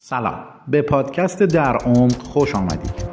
سلام، به پادکست در عمق خوش آمدید.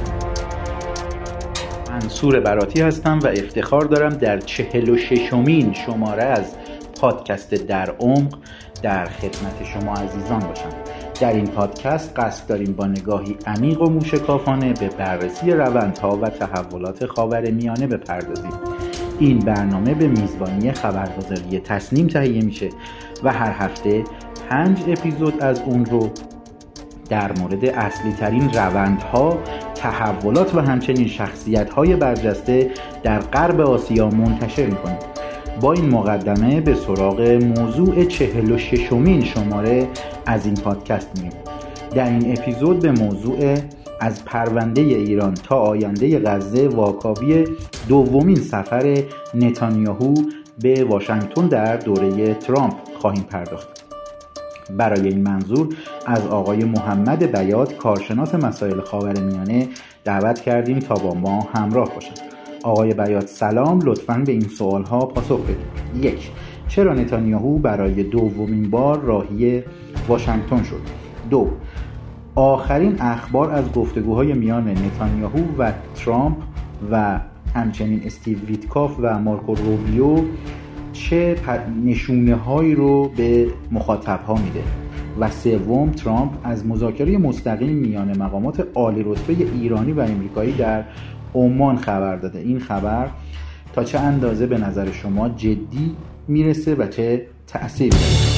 منصور براتی هستم و افتخار دارم در 46مین شماره از پادکست در عمق در خدمت شما عزیزان باشم. در این پادکست قصد داریم با نگاهی عمیق و موشکافانه به بررسی روندها و تحولات خاورمیانه بپردازیم. این برنامه به میزبانی خبرگزاری تصنیم تهیه میشه و هر هفته 5 اپیزود از اون رو در مورد اصلی ترین روندها، تحولات و همچنین شخصیت‌های برجسته در غرب آسیا منتشر می‌کنیم. با این مقدمه به سراغ موضوع 46مین شماره از این پادکست می‌ریم. در این اپیزود به موضوع از پرونده ایران تا آینده غزه واکاوی دومین سفر نتانیاهو به واشنگتن در دوره ترامپ خواهیم پرداخت. برای این منظور از آقای محمد بیات کارشناس مسائل خاورمیانه دعوت کردیم تا با ما همراه باشند. آقای بیات سلام، لطفاً به این سوالها پاسخ بدید. 1. چرا نتانیاهو برای دومین بار راهی واشنگتن شد؟ 2. آخرین اخبار از گفتگوهای میان نتانیاهو و ترامپ و همچنین استیو ویتکاف و مارکو روبیو چه نشونه هایی رو به مخاطب ها میده؟ و 3. ترامپ از مذاکره مستقیم میان مقامات عالی رتبه ایرانی و امریکایی در عمان خبر داده. این خبر تا چه اندازه به نظر شما جدی میرسه و چه تأثیری داره؟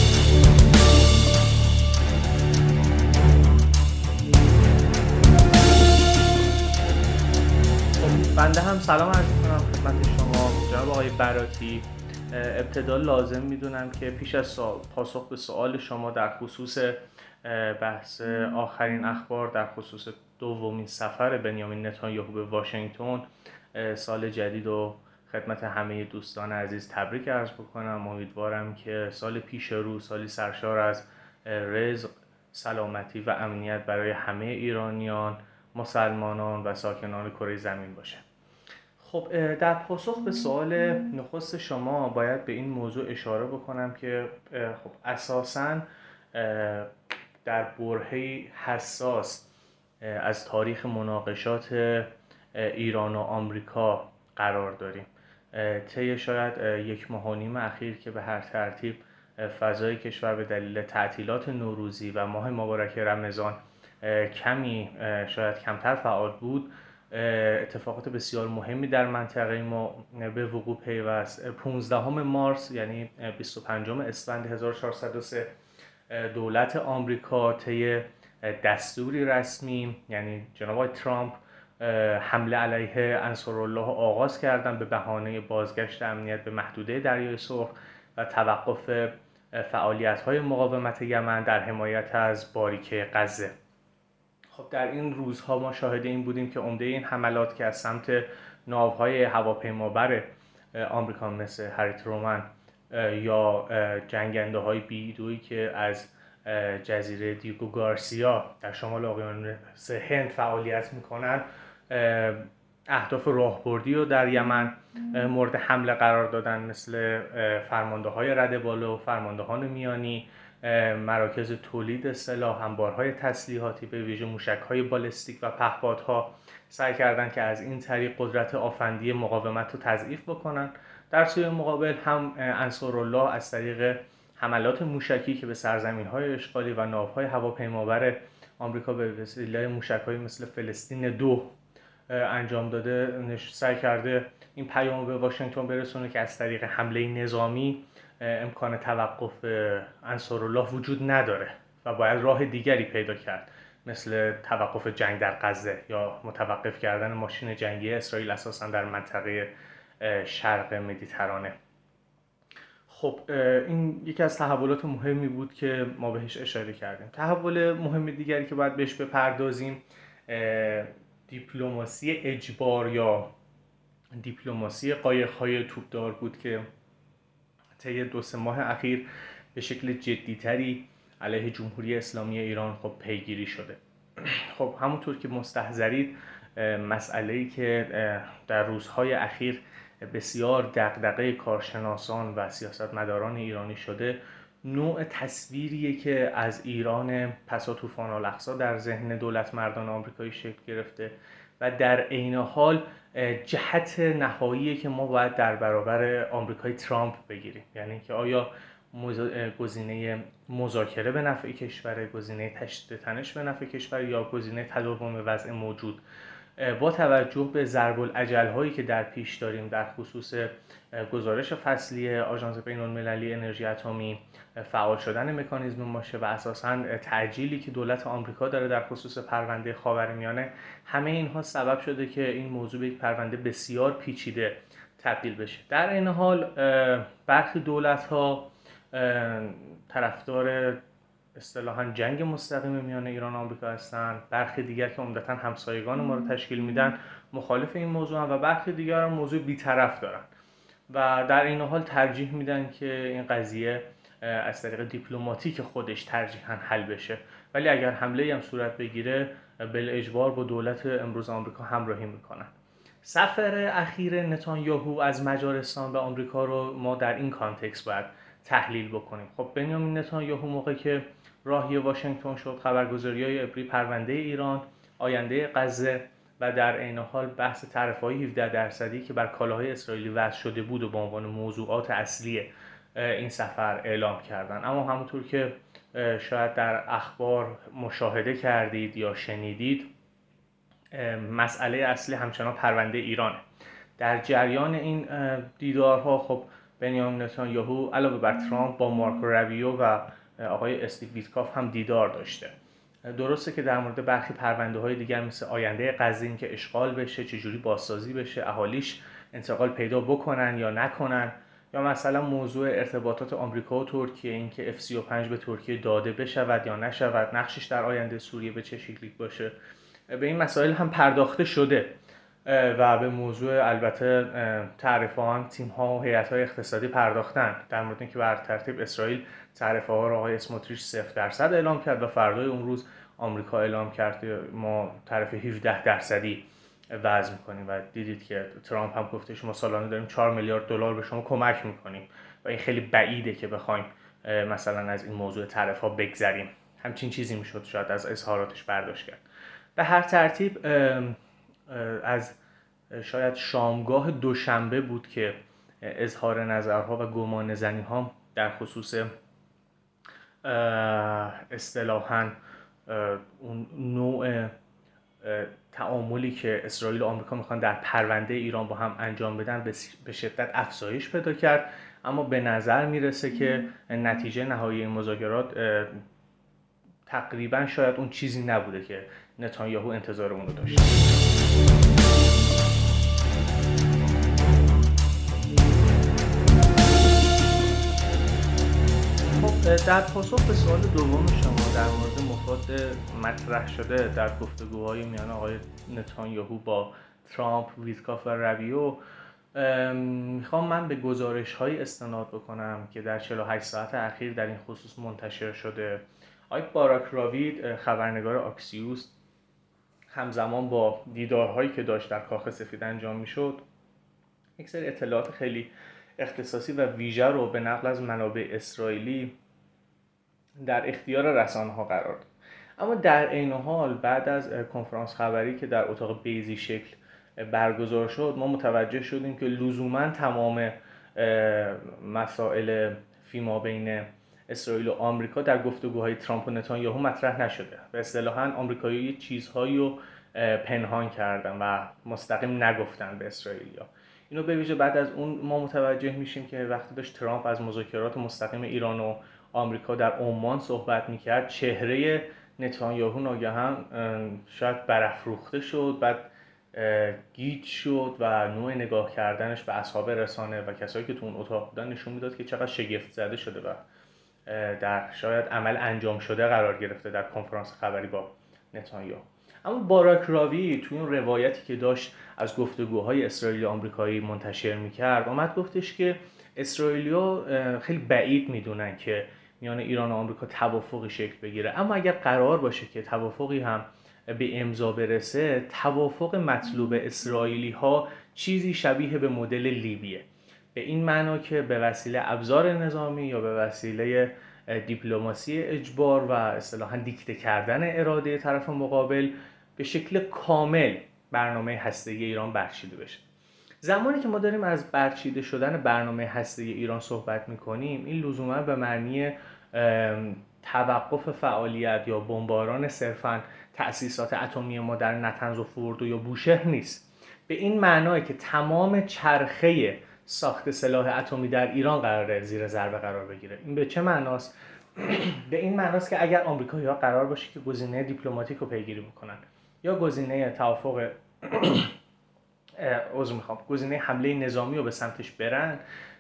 بنده هم سلام عرض می‌کنم خدمت شما جناب آقای براتی. ابتدا لازم میدونم که پیش از پاسخ به سوال شما در خصوص بحث آخرین اخبار در خصوص دومین سفر بنیامین نتانیاهو به واشنگتن، سال جدید و خدمت همه دوستان عزیز تبریک عرض بکنم. امیدوارم که سال پیش رو سالی سرشار از رزق، سلامتی و امنیت برای همه ایرانیان، مسلمانان و ساکنان کره زمین باشه. خب در پاسخ به سوال نخست شما باید به این موضوع اشاره بکنم که خب اساساً در برهه‌ای حساس از تاریخ مناقشات ایران و آمریکا قرار داریم. طی شاید 1.5 ماه اخیر که به هر ترتیب فضای کشور به دلیل تعطیلات نوروزی و ماه مبارک رمضان کمی شاید کمتر فعال بود، اتفاقات بسیار مهمی در منطقه ما به وقوع پیوست. 15 مارس یعنی 25 اسفند 1403 دولت آمریکا طی دستوری رسمی، یعنی جناب آقای ترامپ، حمله علیه انصارالله آغاز کردن به بهانه بازگشت امنیت به محدوده دریای سرخ و توقف فعالیت‌های مقاومت یمن در حمایت از باریکه غزه. خب در این روزها ما شاهد این بودیم که عمده این حملات که از سمت ناوهای هواپیمابر آمریکا مثل هری ترومن یا جنگنده های B-2 که از جزیره دیگو گارسیا در شمال اقیانوس هند فعالیت میکنن، اهداف راهبردی رو در یمن مورد حمله قرار دادن، مثل فرمانده های رده بالا و فرماندهان میانی، مراکز تولید سلاح، انبارهای تسلیحاتی، به ویژه موشک‌های بالستیک و پهپادها، سعی کردند که از این طریق قدرت آفندی مقاومت رو تضعیف بکنن. در سوی مقابل هم انصارالله از طریق حملات موشکی که به سرزمین‌های اشغالی و ناوهای هواپیمابر آمریکا به وسیله موشک‌های مثل فلسطین 2 انجام داده، سعی کرده این پیام به واشنگتن برسونه که از طریق حمله نظامی امکان توقف انصارالله وجود نداره و باید راه دیگری پیدا کرد، مثل توقف جنگ در غزه یا متوقف کردن ماشین جنگی اسرائیل اساساً در منطقه شرق مدیترانه. خب این یکی از تحولات مهمی بود که ما بهش اشاره کردیم. تحول مهم دیگری که باید بهش بپردازیم دیپلماسی اجبار یا دیپلماسی قایق‌های توپدار بود که طی 2-3 ماه اخیر به شکل جدی‌تری علیه جمهوری اسلامی ایران خب پیگیری شده. خب همونطور که مستحضرید، مسئله‌ای که در روزهای اخیر بسیار دغدغه کارشناسان و سیاستمداران ایرانی شده، نوع تصویریه که از ایران پسا طوفان الاقصی در ذهن دولت مردان آمریکایی شکل گرفته و در عین حال جهت نهاییه که ما باید در برابر آمریکای ترامپ بگیریم. یعنی که آیا گزینه مذاکره به نفع کشور، گزینه تشدید تنش به نفع کشور، یا گزینه تداوم وضع موجود. با توجه به ضرب الاجل هایی که در پیش داریم در خصوص گزارش فصلی آژانس بین‌المللی انرژی اتمی، فعال شدن مکانیزم ماشه و اساساً تعجیلی که دولت آمریکا داره در خصوص پرونده خاورمیانه، همه اینها سبب شده که این موضوع به یک پرونده بسیار پیچیده تبدیل بشه. در این حال برخی دولت‌ها طرفدار اصطلاحاً جنگ مستقیم میان ایران و آمریکا هستند، برخی دیگر که عمدتاً همسایگان ما رو تشکیل میدن مخالف این موضوع هم و برخی دیگر هم موضوع بی‌طرف دارن و در این حال ترجیح میدن که این قضیه از طریق دیپلماتیک خودش ترجیحاً حل بشه، ولی اگر حمله‌ای هم صورت بگیره بالاجبار با دولت امروز آمریکا همراهی میکنن. سفر اخیر نتانیاهو از مجارستان به آمریکا رو ما در این کانتکست باید تحلیل بکنیم. خب بنیامین نتانیاهو موقعی که راهی واشنگتن شد، خبرگزاری‌های عبری پرونده ایران، آینده غزه و در عین حال بحث تعرفه‌های 17% که بر کالاهای اسرائیلی وضع شده بود و به عنوان موضوعات اصلی این سفر اعلام کردن. اما همونطور که شاید در اخبار مشاهده کردید یا شنیدید، مسئله اصلی همچنان پرونده ایرانه. در جریان این دیدارها خب بنیامین نتانیاهو علاوه بر ترامپ با مارکو روبیو و آقای استیو ویتکاف هم دیدار داشته. درسته که در مورد برخی پرونده‌های دیگر مثل آینده غزه، این که اشغال بشه، چجوری بازسازی بشه، اهالیش انتقال پیدا بکنن یا نکنن، یا مثلا موضوع ارتباطات آمریکا و ترکیه، این که F-35 به ترکیه داده بشود یا نشود، نقشش در آینده سوریه به چه شکلی باشه، به این مسائل هم پرداخته شده و به موضوع البته تعرفه‌ها هم تیم‌ها و هیئت‌های اقتصادی پرداختن. در مورد اینکه بر ترتیب اسرائیل تعرفه‌ها رو آقای اسموتریچ 0% اعلام کرد و فردای اون روز آمریکا اعلام کرد که ما تعرفه 17% وضع می‌کنیم و دیدید که ترامپ هم گفتش ما سالانه داریم 4 میلیارد دلار به شما کمک می‌کنیم و این خیلی بعیده که بخوایم مثلا از این موضوع تعرفه‌ها بگذریم. همچین چیزی میشد شاید از اظهاراتش برداشت کرد. به هر ترتیب از شاید شامگاه دوشنبه بود که اظهار نظرها و گمان زنی ها در خصوص اصطلاحاً اون نوع تعاملی که اسرائیل و آمریکا میخوان در پرونده ایران با هم انجام بدن به شدت افزایش پیدا کرد، اما به نظر میرسه که نتیجه نهایی این مذاکرات تقریبا شاید اون چیزی نبوده که نتانیاهو انتظار اون رو داشت. خب در پاسخ به سوال دوم شما در مورد مفاد مطرح شده در گفتگوهای میان آقای نتانیاهو با ترامپ، ویتکاف و روبیو، میخوام من به گزارش‌های استناد بکنم که در 48 ساعت اخیر در این خصوص منتشر شده. آقای باراک راوید، خبرنگار آکسیوس، همزمان با دیدارهایی که داشت در کاخ سفید انجام میشد، یک سری اطلاعات خیلی اختصاصی و ویژه رو به نقل از منابع اسرائیلی در اختیار رسانه‌ها قرار داد. اما در عین حال بعد از کنفرانس خبری که در اتاق بیضی شکل برگزار شد، ما متوجه شدیم که لزوما تمام مسائل فیما بین اسرائیل و آمریکا در گفتگوهای ترامپ و نتانیاهو مطرح نشده. به اصطلاحاً آمریکایی‌ها چیزهایی رو پنهان کردن و مستقیم نگفتن به اسرائیلیا. اینو به ویژه بعد از اون ما متوجه میشیم که وقتی داشت ترامپ از مذاکرات مستقیم ایران و آمریکا در عمان صحبت میکرد، چهره نتانیاهو ناگهان شاید برافروخته شد، بعد گیج شد و نوع نگاه کردنش به اصحاب رسانه و کسایی که تو اون اتاق بودن نشون میداد که چقدر شگفت زده شده و در شاید عمل انجام شده قرار گرفته در کنفرانس خبری با نتانیاهو. اما باراک راوی توی اون روایتی که داشت از گفتگوهای اسرائیلی آمریکایی منتشر میکرد، اومد گفتش که اسرائیلی‌ها خیلی بعید میدونن که میان ایران و آمریکا توافقی شکل بگیره، اما اگر قرار باشه که توافقی هم به امضا برسه، توافق مطلوب اسرائیلی‌ها چیزی شبیه به مدل لیبیه، به این معنا که به وسیله ابزار نظامی یا به وسیله دیپلماسی اجبار و اصطلاحاً دیکته کردن اراده طرف مقابل به شکل کامل برنامه هسته‌ای ایران برچیده بشه. زمانی که ما داریم از برچیده شدن برنامه هسته‌ای ایران صحبت می‌کنیم، این لزوما به معنی توقف فعالیت یا بمباران صرفاً تأسیسات اتمی ما در نطنز و فوردو یا بوشهر نیست. به این معنای که تمام چرخه ساخت سلاح اتمی در ایران قراره زیر ضربه قرار بگیره. این به چه معناست؟ به این معناست که اگر آمریکایی‌ها قرار باشه که گزینه دیپلماتیک رو پیگیری بکنن یا گزینه توافق گزینه حمله نظامی رو به سمتش برن،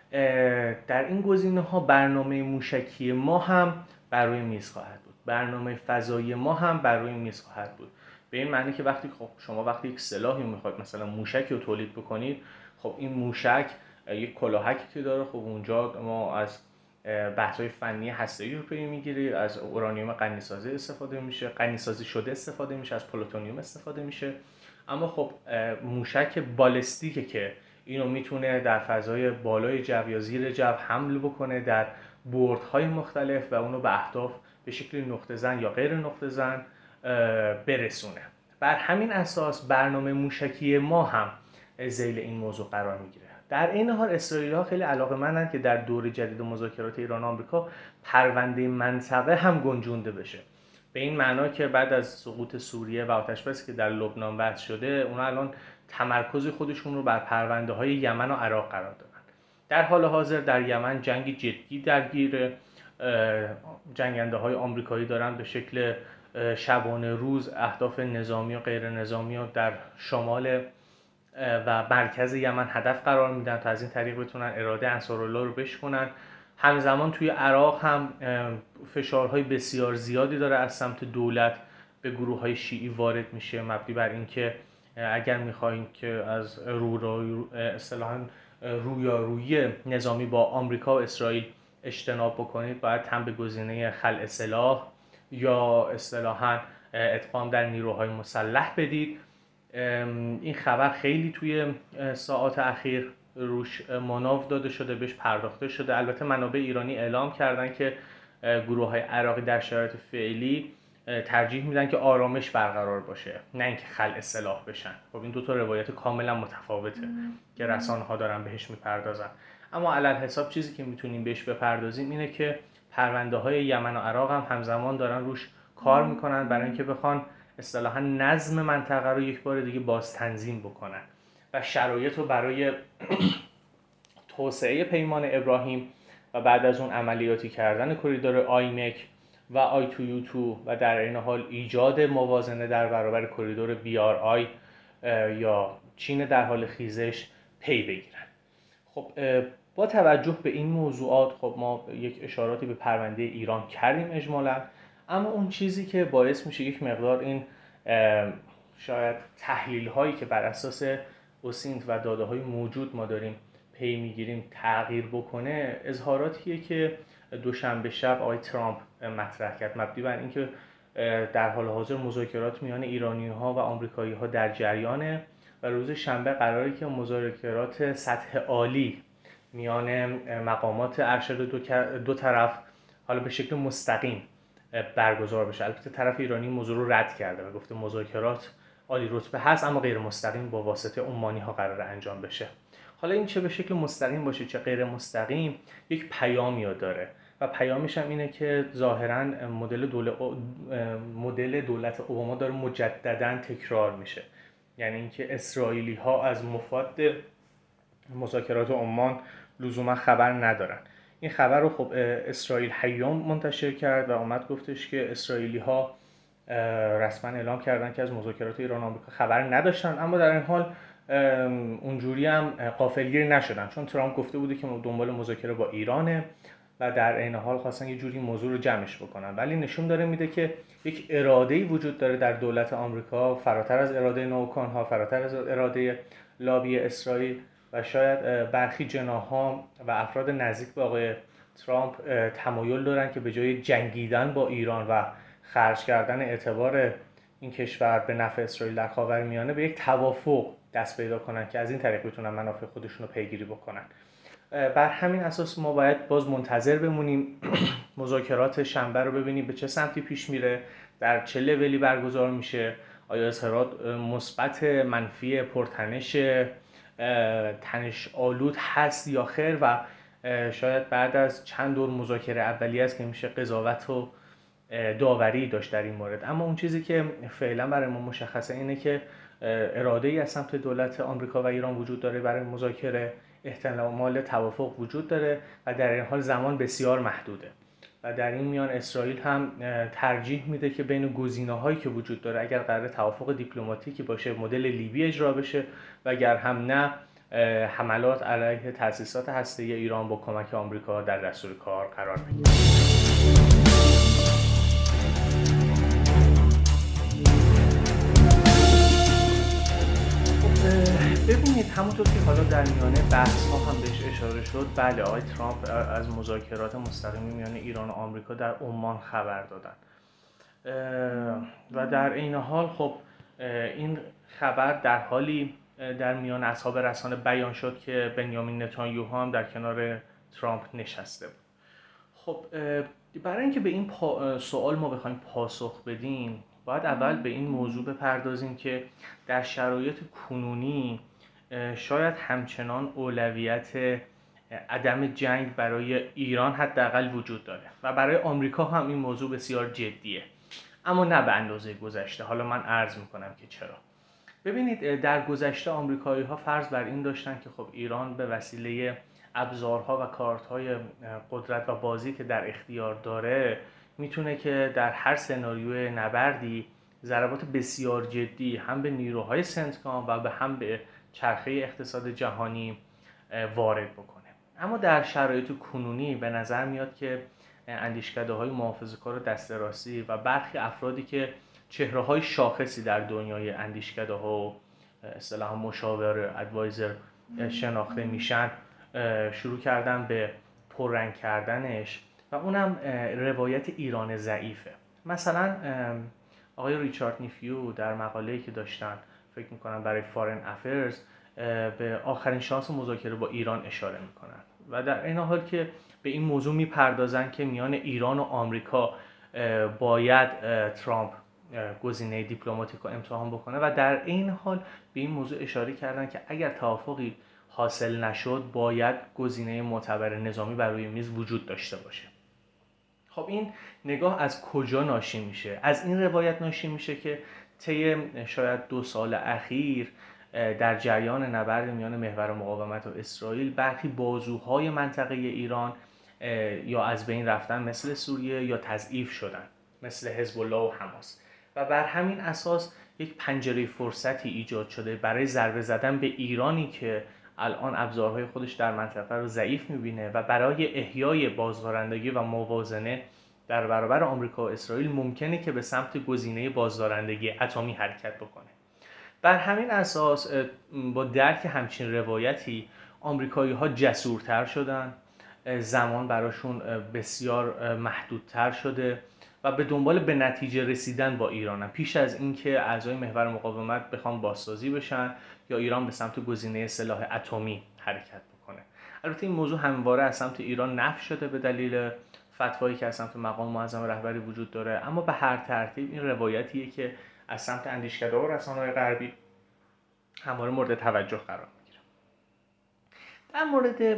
در این گزینه‌ها برنامه موشکی ما هم بر روی میز خواهد بود، برنامه فضایی ما هم بر روی میز خواهد بود. به این معنی که شما وقتی یک سلاحی میخواید مثلا موشکی رو تولید بکنید، خب این موشک یک کلاهکی که داره، خب اونجا ما از بحث‌های فنی هسته‌ای رو پی میگیرید، از اورانیوم غنی‌سازی استفاده میشه، غنی‌سازی شده استفاده میشه، از پلوتونیوم استفاده میشه. اما خب موشک بالستیکه که اینو میتونه در فضای بالای جو یا زیر جو حمل بکنه در بردهای مختلف و اونو به اهداف به شکل نقطه زن یا غیر نقطه زن برسونه. بر همین اساس برنامه موشکی ما هم ذیل این موضوع قرار میگیره. در این حال اسرائیلی‌ها خیلی علاقه‌مندن که در دور جدید مذاکرات ایران و آمریکا پرونده منطقه هم گنجونده بشه. به این معنا که بعد از سقوط سوریه و آتش‌بسی که در لبنان بحث شده، اونا الان تمرکز خودشون رو بر پرونده‌های یمن و عراق قرار دادن. در حال حاضر در یمن جنگ جدی درگیر، جنگنده‌های آمریکایی دارن به شکل شبانه روز اهداف نظامی و غیر نظامی رو در شمال و مرکز یمن هدف قرار میدن تا از این طریق بتونن اراده انصارالله رو بشکنن. همزمان توی عراق هم فشارهای بسیار زیادی داره از سمت دولت به گروه‌های شیعی وارد میشه، مبنی بر اینکه اگر می‌خوایم که از اصطلاحاً رویارویی نظامی با آمریکا و اسرائیل اجتناب بکنید، باید هم به گزینه خلع سلاح یا اصطلاحاً ادغام در نیروهای مسلح بدید. این خبر خیلی توی ساعات اخیر روش مانور داده شده، بهش پرداخته شده. البته منابع ایرانی اعلام کردن که گروه‌های عراقی در شرایط فعلی ترجیح میدن که آرامش برقرار باشه، نه اینکه خلع سلاح بشن. خب این دو تا روایت کاملا متفاوته که رسانه‌ها دارن بهش میپردازن. اما علل حساب چیزی که میتونیم بهش بپردازیم اینه که پرونده‌های یمن و عراق هم همزمان دارن روش کار میکنن برای اینکه بخوان اصطلاحاً نظم منطقه رو یک بار دیگه باز تنظیم بکنن و شرایط رو برای توسعه پیمان ابراهیم و بعد از اون عملیاتی کردن کریدور آیمک و آی تو یو تو و در این حال ایجاد موازنه در برابر کریدور بی آر آی یا چین در حال خیزش پی بگیرن. خب با توجه به این موضوعات خب ما یک اشاراتی به پرونده ایران کردیم اجمالاً، اما اون چیزی که باعث میشه یک مقدار این شاید تحلیل هایی که بر اساس اوسینت و داده های موجود ما داریم پی میگیریم تغییر بکنه، اظهاراتیه که دوشنبه شب آقای ترامپ مطرح کرد، مبنی بر اینکه در حال حاضر مذاکرات میان ایرانی ها و آمریکایی ها در جریانه و روز شنبه قراره که مذاکرات سطح عالی میان مقامات ارشد دو طرف حالا به شکل مستقیم برگزار بشه. البته طرف ایرانی موضوع رو رد کرده و گفته مذاکرات عالی رتبه هست اما غیر مستقیم با واسطه عمانی ها قرار انجام بشه. حالا این چه به شکل مستقیم باشه چه غیر مستقیم یک پیامی داره و پیامش هم اینه که ظاهراً مدل دولت اوباما داره مجدداً تکرار میشه، یعنی اینکه اسرائیلی ها از مفاد مذاکرات عمان لزوما خبر ندارن. این خبر رو خب اسرائیل هیوم منتشر کرد و اومد گفتش که اسرائیلی ها رسما اعلام کردن که از مذاکرات ایران و آمریکا خبر نداشتن، اما در این حال اونجوری هم غافلگیر نشدن، چون ترامپ گفته بوده که دنبال مذاکره با ایرانه و در این حال خواستن یه جوری موضوع رو جمعش بکنن. ولی نشون داره میده که یک اراده‌ای وجود داره در دولت آمریکا فراتر از اراده نوکان‌ها، فراتر از اراده لابی اسرائیل و شاید برخی جناح‌ها و افراد نزدیک به آقای ترامپ تمایل دارن که به جای جنگیدن با ایران و خرج کردن اعتبار این کشور به نفع اسرائیل در خاورمیانه به یک توافق دست پیدا کنن که از این طریق بتونن منافع خودشون رو پیگیری بکنن. بر همین اساس ما باید باز منتظر بمونیم مذاکرات شنبه رو ببینیم به چه سمتی پیش میره، در چه لولی برگزار میشه، آیا اظهارات مثبت، منفی، پرتنش، تنش آلود هست یا خیر، و شاید بعد از چند دور مذاکره اولیه است که میشه قضاوت و داوری داشت در این مورد. اما اون چیزی که فعلا برای ما مشخصه اینه که اراده‌ای از سمت دولت آمریکا و ایران وجود داره برای مذاکره، احتمال توافق وجود داره و در این حال زمان بسیار محدوده و در این میان اسرائیل هم ترجیح میده که بین گزینه‌هایی که وجود داره اگر قرار توافق دیپلماتیکی باشه مدل لیبی اجرا بشه و اگر هم نه حملات علیه تأسیسات هسته‌ای ایران با کمک آمریکا در دستور کار قرار بگیره. ببینید همونطور که حالا در میانه بحث ها هم بهش اشاره شد، بله آقای ترامپ از مذاکرات مستقیم میان ایران و آمریکا در عمان خبر دادن و در این حال خب این خبر در حالی در میان اصحاب رسانه بیان شد که بنیامین نتانیاهو هم در کنار ترامپ نشسته بود. خب برای اینکه به این سوال ما بخوایم پاسخ بدیم باید اول به این موضوع بپردازیم که در شرایط کنونی شاید همچنان اولویت عدم جنگ برای ایران حداقل وجود داره و برای آمریکا هم این موضوع بسیار جدیه، اما نه به اندازه گذشته. حالا من عرض میکنم که چرا. ببینید در گذشته آمریکایی ها فرض بر این داشتن که خب ایران به وسیله ابزارها و کارت‌های قدرت و بازی که در اختیار داره میتونه که در هر سناریوی نبردی ضربات بسیار جدی هم به نیروهای سنتکام و هم به چرخه اقتصاد جهانی وارد بکنه. اما در شرایط کنونی به نظر میاد که اندیشکده‌های محافظه‌کار دسته راستی و برخی افرادی که چهره‌های شاخصی در دنیای اندیشکده‌ها و اصطلاحاً مشاور ادوایزر شناخته میشن شروع کردن به پررنگ کردنش و اونم روایت ایران ضعیفه. مثلا آقای ریچارد نیفیو در مقاله‌ای که داشتن فکر میکنم برای فارن افیرز به آخرین شانس مذاکره با ایران اشاره میکنن و در این حال که به این موضوع میپردازن که میان ایران و آمریکا باید ترامپ گزینه دیپلماتیک رو امتحان بکنه و در این حال به این موضوع اشاره کردن که اگر توافقی حاصل نشد باید گزینه معتبر نظامی بر روی میز وجود داشته باشه. خب این نگاه از کجا ناشی میشه؟ از این روایت ناشی میشه که طی شاید 2 سال اخیر در جریان نبرد میان محور مقاومت و اسرائیل برخی بازوهای منطقه ایران یا از بین رفتن مثل سوریه یا تضعیف شدن مثل حزب الله و حماس و بر همین اساس یک پنجره فرصتی ایجاد شده برای ضربه زدن به ایرانی که الان ابزارهای خودش در منطقه رو ضعیف می‌بینه و برای احیای بازدارندگی و موازنه در برابر آمریکا و اسرائیل ممکنه که به سمت گزینه بازدارندگی اتمی حرکت بکنه. بر همین اساس با درک همچین روایتی آمریکایی‌ها جسورتر شدن، زمان براشون بسیار محدودتر شده و به دنبال به نتیجه رسیدن با ایرانن پیش از اینکه اعضای محور مقاومت بخوان بازسازی بشن یا ایران به سمت گزینه سلاح اتمی حرکت بکنه. البته این موضوع همواره از سمت ایران نفی شده به دلیل فتوایی که از سمت مقام معظم رهبری وجود داره، اما به هر ترتیب این روایتیه که از سمت اندیشکده و رسانه‌های غربی همواره مورد توجه قرار میگیره. در مورد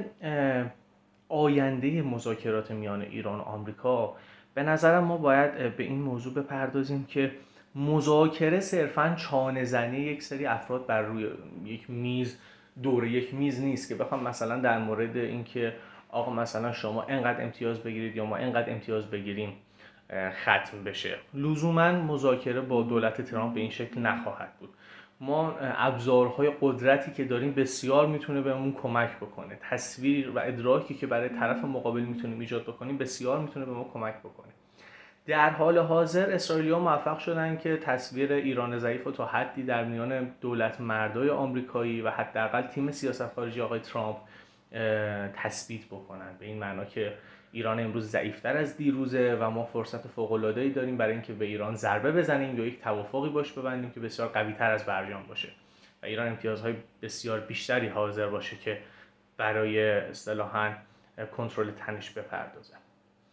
آینده مذاکرات میان ایران و آمریکا به نظرم ما باید به این موضوع بپردازیم که مذاکره صرفاً چانه زنی یک سری افراد بر روی یک میز دور یک میز نیست که بخوام مثلا در مورد اینکه آقا مثلا شما اینقدر امتیاز بگیرید یا ما اینقدر امتیاز بگیریم ختم بشه. لزوماً مذاکره با دولت ترامپ به این شکل نخواهد بود. ما ابزارهای قدرتی که داریم بسیار میتونه بهمون کمک بکنه. تصویر و ادراکی که برای طرف مقابل میتونیم ایجاد بکنیم بسیار میتونه به ما کمک بکنه. در حال حاضر اسرائیلی‌ها موفق شدن که تصویر ایران ضعیف رو تا حدی در میان دولت مردای آمریکایی و حداقل تیم سیاست خارجی آقای ترامپ تثبیت بکنن، به این معنا که ایران امروز ضعیف‌تر از دیروزه و ما فرصت فوق‌العاده‌ای داریم برای اینکه به ایران ضربه بزنیم یا یک توافقی باش ببندیم که بسیار قوی‌تر از برجام باشه و ایران امتیازهای بسیار بیشتری حاضر باشه که برای اصطلاحاً کنترل تنش بپردازه.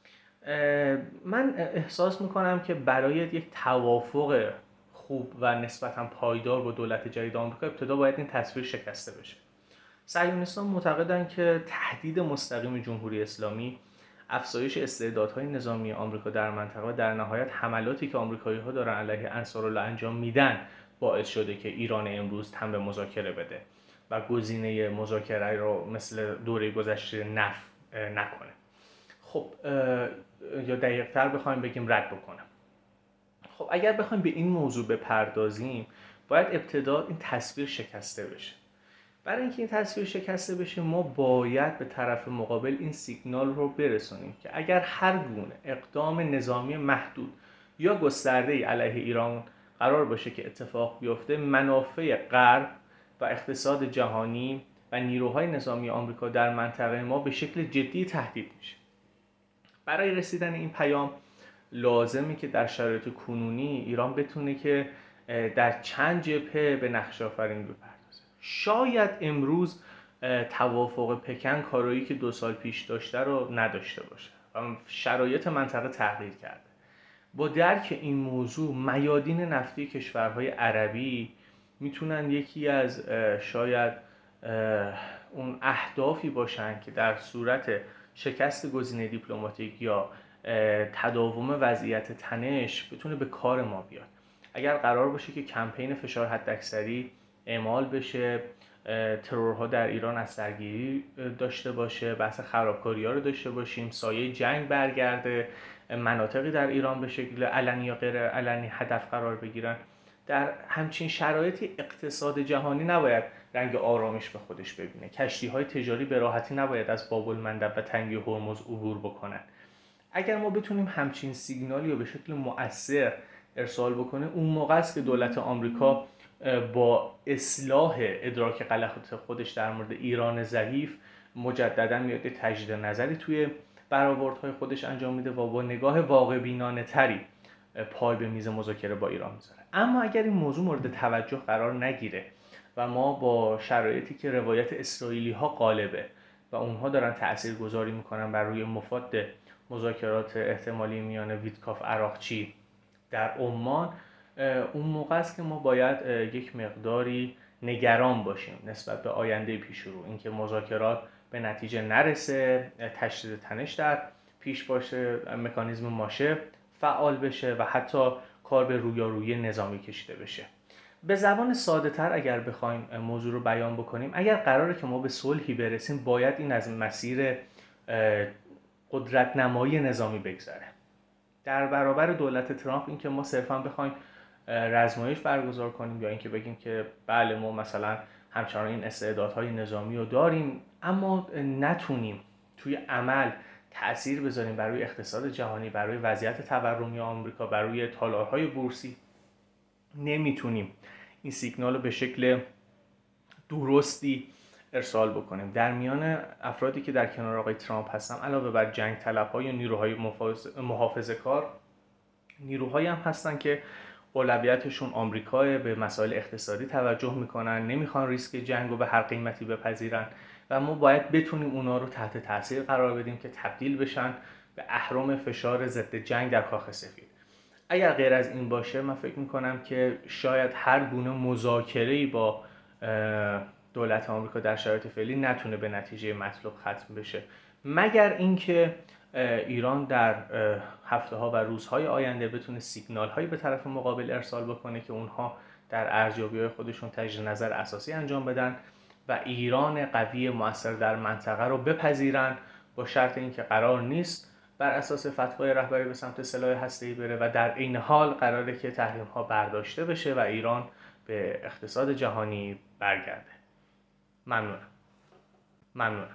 من احساس میکنم که برای یک توافق خوب و نسبتاً پایدار با دولت جدید آمریکا ابتدا باید این تصویر شکسته بشه. صهیونیستان معتقدند که تهدید مستقیم جمهوری اسلامی، افزایش استعدادهای نظامی آمریکا در منطقه و در نهایت حملاتی که آمریکایی‌ها دارن علیه انصارالله انجام میدن باعث شده که ایران امروز تن به مذاکره بده و گزینه مذاکره رو مثل دوره گذشته نکنه. خب یا دقیق‌تر بخوایم بگیم رد بکنه. خب اگر بخوایم به این موضوع بپردازیم باید ابتدا این تصویر شکسته بشه. برای اینکه این تصویر شکسته بشه ما باید به طرف مقابل این سیگنال رو برسونیم که اگر هر گونه اقدام نظامی محدود یا گسترده‌ای علیه ایران قرار باشه که اتفاق بیفته، منافع غرب و اقتصاد جهانی و نیروهای نظامی آمریکا در منطقه ما به شکل جدی تهدید میشه. برای رسیدن این پیام لازمه که در شرایط کنونی ایران بتونه که در چند جبهه به نقش آفرینی بپردازه. شاید امروز توافق پکن کارایی که 2 سال پیش داشته رو نداشته باشه و شرایط منطقه تغییر کرده. با درک این موضوع میادین نفتی کشورهای عربی میتونن یکی از شاید اون اهدافی باشن که در صورت شکست گزینه دیپلماتیک یا تداوم وضعیت تنش بتونه به کار ما بیاد. اگر قرار باشه که کمپین فشار حداکثری اعمال بشه، ترورها در ایران از سرگیری داشته باشه، بحث خرابکاری‌ها رو داشته باشیم، سایه جنگ برگرده، مناطقی در ایران به شکل علنی یا غیر علنی هدف قرار بگیرن، در همچین شرایطی اقتصاد جهانی نباید رنگ آرامش به خودش ببینه. کشتی‌های تجاری به راحتی نباید از باب المندب و تنگه هرمز عبور بکنن. اگر ما بتونیم همچین سیگنالی رو به شکل مؤثر ارسال بکنه، اون موقع است که دولت آمریکا با اصلاح ادراک غلط خودش در مورد ایران ضعیف مجددا میاد تجدید نظری توی برآوردهای خودش انجام میده و با نگاه واقع بینانه تری پای به میز مذاکره با ایران میذاره. اما اگر این موضوع مورد توجه قرار نگیره و ما با شرایطی که روایت اسرائیلی ها غالبه و اونها دارن تاثیرگذاری میکنن بر روی مفاد مذاکرات احتمالی میان ویتکاف عراقچی در عمان، اون موقع است که ما باید یک مقداری نگران باشیم نسبت به آینده پیش رو، اینکه مذاکرات به نتیجه نرسه، تشدید تنش در پیش باشه، مکانیزم ماشه فعال بشه و حتی کار به رویارویی نظامی کشیده بشه. به زبان ساده تر اگر بخوایم موضوع رو بیان بکنیم، اگر قراره که ما به صلحی برسیم باید این از مسیر قدرت نمایی نظامی بگذره. در برابر دولت ترامپ این که ما صرفا بخوایم رزمایش برگزار کنیم یا اینکه بگیم که بله ما مثلا همچنان این استعدادهای نظامی رو داریم اما نتونیم توی عمل تأثیر بذاریم بر روی اقتصاد جهانی، بر روی وضعیت تورمی آمریکا، بر روی تالارهای بورسی، نمیتونیم این سیگنال رو به شکل درستی ارسال بکنیم. در میان افرادی که در کنار آقای ترامپ هستن علاوه بر جنگ طلب‌ها یا نیروهای محافظه‌کار، نیروهایی هم هستن که اولویتشون آمریکا، به مسائل اقتصادی توجه میکنن، نمیخوان ریسک جنگ رو به هر قیمتی بپذیرن و ما باید بتونیم اونا رو تحت تاثیر قرار بدیم که تبدیل بشن به اهرم فشار ضد جنگ در کاخ سفید. اگر غیر از این باشه من فکر میکنم که شاید هر گونه مذاکره‌ای با دولت آمریکا در شرایط فعلی نتونه به نتیجه مطلوب ختم بشه، مگر اینکه ایران در هفته‌ها و روزهای آینده بتونه سیگنال‌هایی به طرف مقابل ارسال بکنه که اونها در ارزیابی‌های خودشون تجدید نظر اساسی انجام بدن و ایران قوی مؤثر در منطقه رو بپذیرن، با شرط اینکه قرار نیست بر اساس فتوای رهبری به سمت سلاح هسته‌ای بره و در عین حال قراره که تحریم‌ها برداشته بشه و ایران به اقتصاد جهانی برگرده. ممنونم.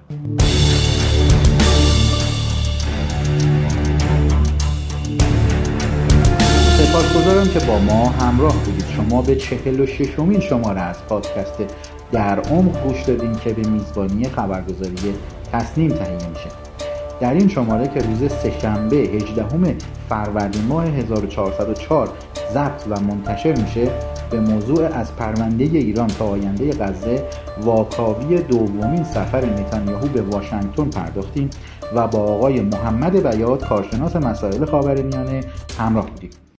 سپاسگزارم که با ما همراه بودید. شما به 46مین شماره از پادکست در عمق گوش دادین که به میزبانی خبرگزاری تصنیم تهیه میشه. در این شماره که روز سه‌شنبه 18 فروردین ماه 1404 ضبط و منتشر میشه، به موضوع از پرونده ایران تا آینده غزه، واکاوی دومین سفر نتانیاهو به واشنگتن پرداختیم و با آقای محمد بیات، کارشناس مسائل خاورمیانه همراه بودیم.